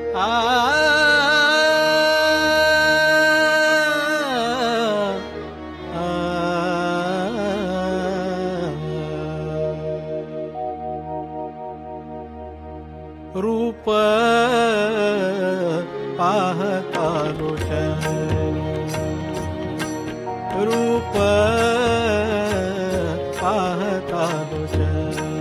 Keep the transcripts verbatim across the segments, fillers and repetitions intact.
आ रूप पाहता लोचनी, रूप पाहता लोचनी,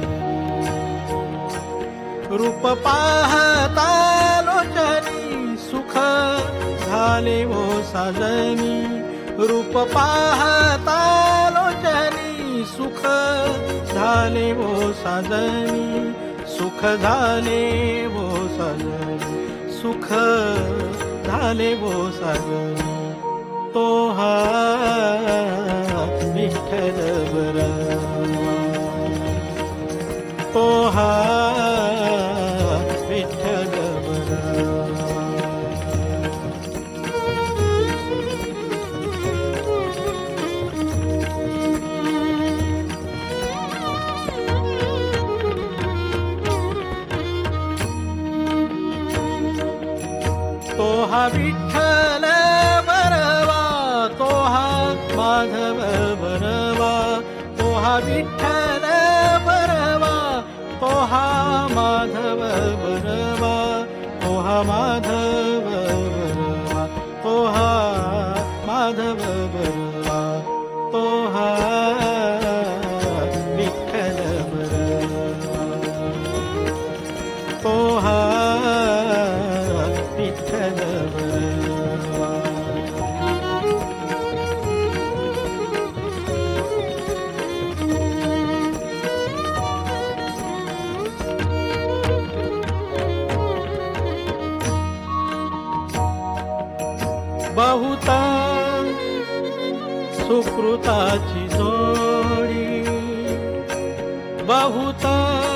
रूप पाहता लोचनी सुख झाले वो साजनी, रूप पाहता लोचनी सुख झाले वो साजनी, सुख झाले वो साजनी, सुख झाले वो साजनी, तो हा विठ्ठल बरवा, तो हा विठ्ठल बरवा. तो हा विठ्ठल बरवा, तो हा माधव बरवा, तो हा विठ्ठल बरवा, तो हा माधव बरवा, तो हा माधव बरवा, तो हा माधव बरवा, तो हा विठ्ठल बरवा, तो हा विठ्ठल बरवा. बहुता सुकृताची जोडी, बहुता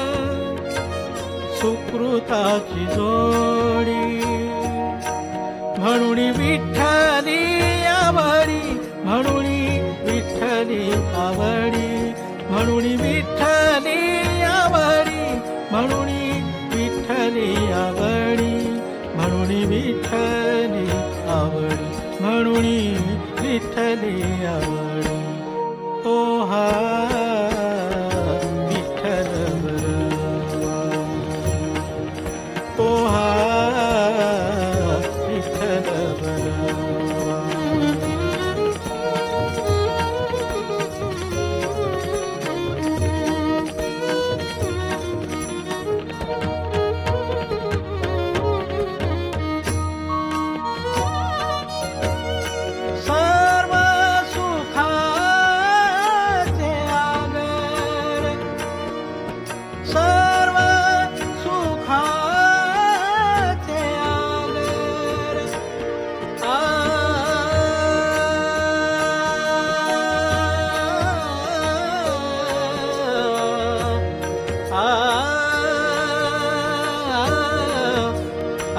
सुकृताची जोडी, म्हणून विठ्ठली आवडी, म्हणून विठ्ठली आवडी, म्हणून विठ्ठली आवडी, म्हणून विठ्ठली आवडी, म्हणून विठ्ठली आवडी, म्हणून विठ्ठली आवडी, तो हा विठ्ठल बरवा, तो हा विठ्ठल बरवा. सर्व सुखाचे आगर, सर्व सुखाचे आगर, आ आ आ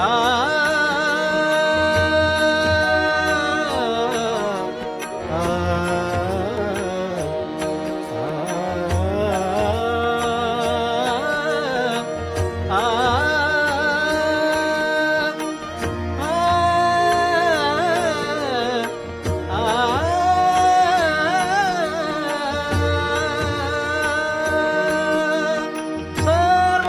सर्व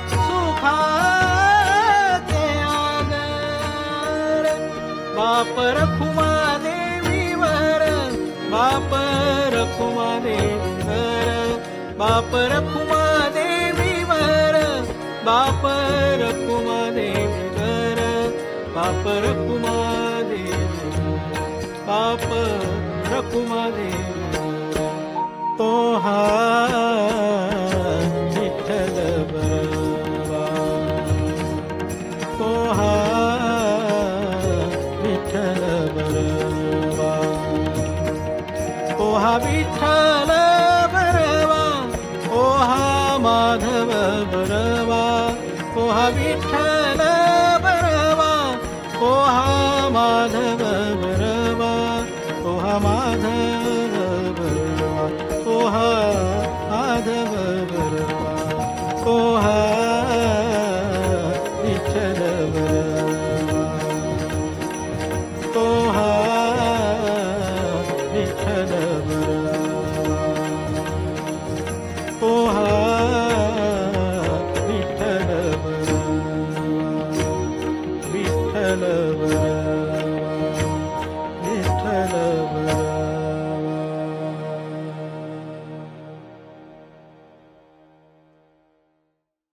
सुखाचे आगर, बाप रखुमा देवीवर, बाप रखुमा देवीवर, बाप रखुमा देवीवर, बाप रखुमा देवीवर, बाप रखुमा देवीवर, बाप रखुमा देवीवर, तो हा विठ्ठल बरवा, तो हा विठ्ठल बरवा, तो हा विठ्ठल बरवा, तो हा माधव बरवा, तो हा विठ्ठल बरवा, तो हा माधव बरवा, तो हा माधव बरवा, तो हा माधव बरवा, तो हा विठ्ठल बरवा. विठ्ठल बरवा ओ हा विठ्ठल बरवा विठ्ठल बरवा